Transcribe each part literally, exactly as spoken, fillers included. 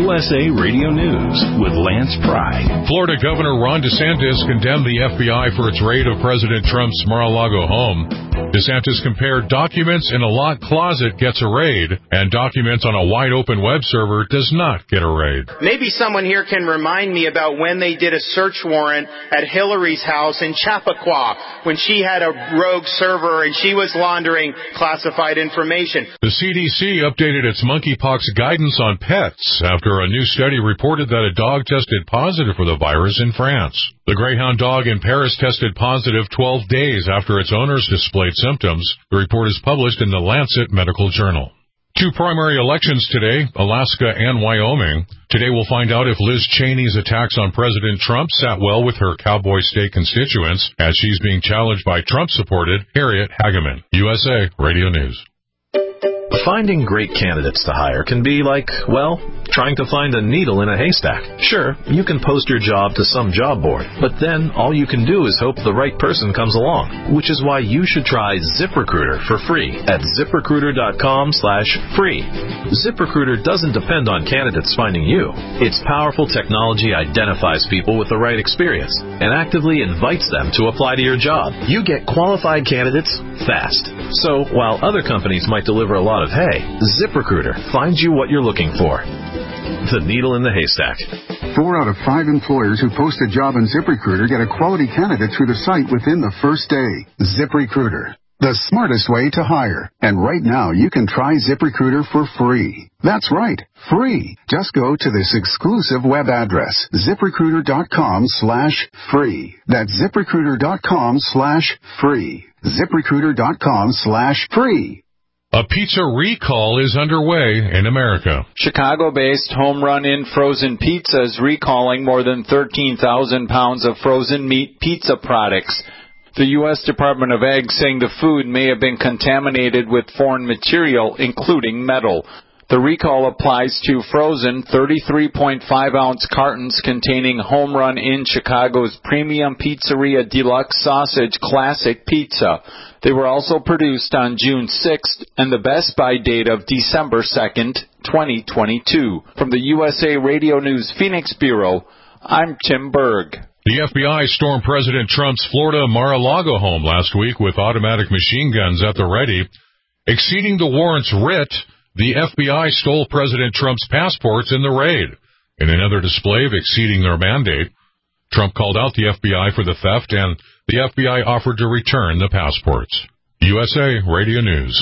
U S A Radio News with Lance Pry. Florida Governor Ron DeSantis condemned the F B I for its raid of President Trump's Mar-a-Lago home. DeSantis compared documents in a locked closet gets a raid, and documents on a wide-open web server does not get a raid. Maybe someone here can remind me about when they did a search warrant at Hillary's house in Chappaqua, when she had a rogue server and she was laundering classified information. The C D C updated its monkeypox guidance on pets after a new study reported that a dog tested positive for the virus in France. The Greyhound dog in Paris tested positive twelve days after its owners displayed symptoms. The report is published in the Lancet Medical Journal. Two primary elections today, Alaska and Wyoming. Today we'll find out if Liz Cheney's attacks on President Trump sat well with her cowboy state constituents, as she's being challenged by Trump-supported Harriet Hageman. U S A Radio News. Finding great candidates to hire can be like, well, trying to find a needle in a haystack. Sure, you can post your job to some job board, but then all you can do is hope the right person comes along, which is why you should try ZipRecruiter for free at ZipRecruiter.com slash free. ZipRecruiter doesn't depend on candidates finding you. Its powerful technology identifies people with the right experience and actively invites them to apply to your job. You get qualified candidates fast. So while other companies might deliver a lot of hay, ZipRecruiter finds you what you're looking for. The needle in the haystack. Four out of five employers who post a job in ZipRecruiter get a quality candidate through the site within the first day. ZipRecruiter, the smartest way to hire. And right now, you can try ZipRecruiter for free. That's right, free. Just go to this exclusive web address, ZipRecruiter.com slash free. That's ZipRecruiter.com slash free. ZipRecruiter.com slash free. A pizza recall is underway in America. Chicago-based Home Run Inn Frozen Pizza is recalling more than thirteen thousand pounds of frozen meat pizza products. The U S Department of Ag saying the food may have been contaminated with foreign material, including metal. The recall applies to frozen thirty-three point five ounce cartons containing Home Run Inn Chicago's Premium Pizzeria Deluxe Sausage Classic Pizza. They were also produced on June sixth and the Best By date of December second, twenty twenty-two. From the U S A Radio News Phoenix Bureau, I'm Tim Berg. The F B I stormed President Trump's Florida Mar-a-Lago home last week with automatic machine guns at the ready. Exceeding the warrant's writ, the F B I stole President Trump's passports in the raid. In another display of exceeding their mandate, Trump called out the F B I for the theft, and the F B I offered to return the passports. U S A Radio News.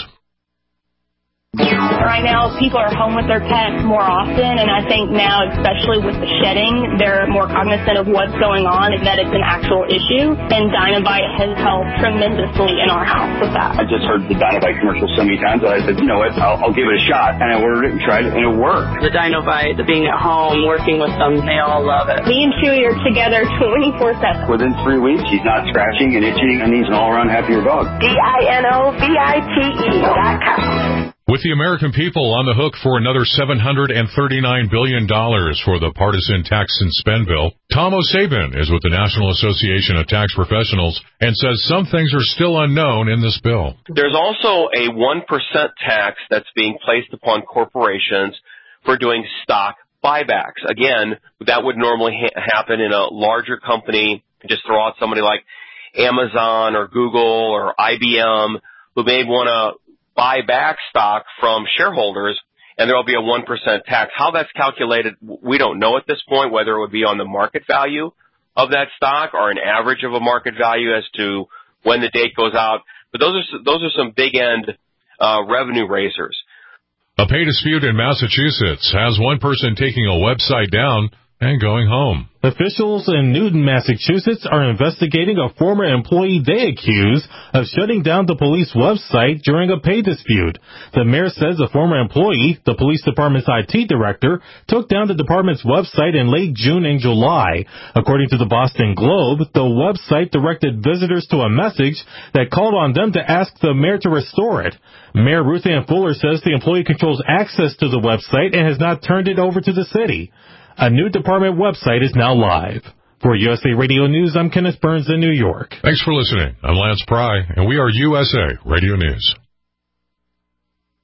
Right now, people are home with their pets more often, and I think now, especially with the shedding, they're more cognizant of what's going on and that it's an actual issue, and Dinovite has helped tremendously in our house with that. I just heard the Dinovite commercial so many times that I said, you know what, I'll, I'll give it a shot, and I ordered it and tried it, and it worked. The Dinovite, the being at home, working with them, they all love it. Me and Chewy are together twenty-four seven. Within three weeks, he's not scratching and itching, and he's an all-around happier dog. D I N O V I T E dot com. With the American people on the hook for another seven hundred thirty-nine billion dollars for the partisan tax and spend bill, Tom O'Sabin is with the National Association of Tax Professionals and says some things are still unknown in this bill. There's also a one percent tax that's being placed upon corporations for doing stock buybacks. Again, that would normally ha- happen in a larger company. Just throw out somebody like Amazon or Google or I B M who may want to buy back stock from shareholders, and there will be a one percent tax. How that's calculated, we don't know at this point, whether it would be on the market value of that stock or an average of a market value as to when the date goes out. But those are those are some big-end uh, revenue raisers. A pay dispute in Massachusetts has one person taking a website down and going home. Officials in Newton, Massachusetts are investigating a former employee they accuse of shutting down the police website during a pay dispute. The mayor says a former employee, the police department's I T director, took down the department's website in late June and July. According to the Boston Globe, the website directed visitors to a message that called on them to ask the mayor to restore it. Mayor Ruth Ann Fuller says the employee controls access to the website and has not turned it over to the city. A new department website is now live. For U S A Radio News, I'm Kenneth Burns in New York. Thanks for listening. I'm Lance Pry, and we are U S A Radio News.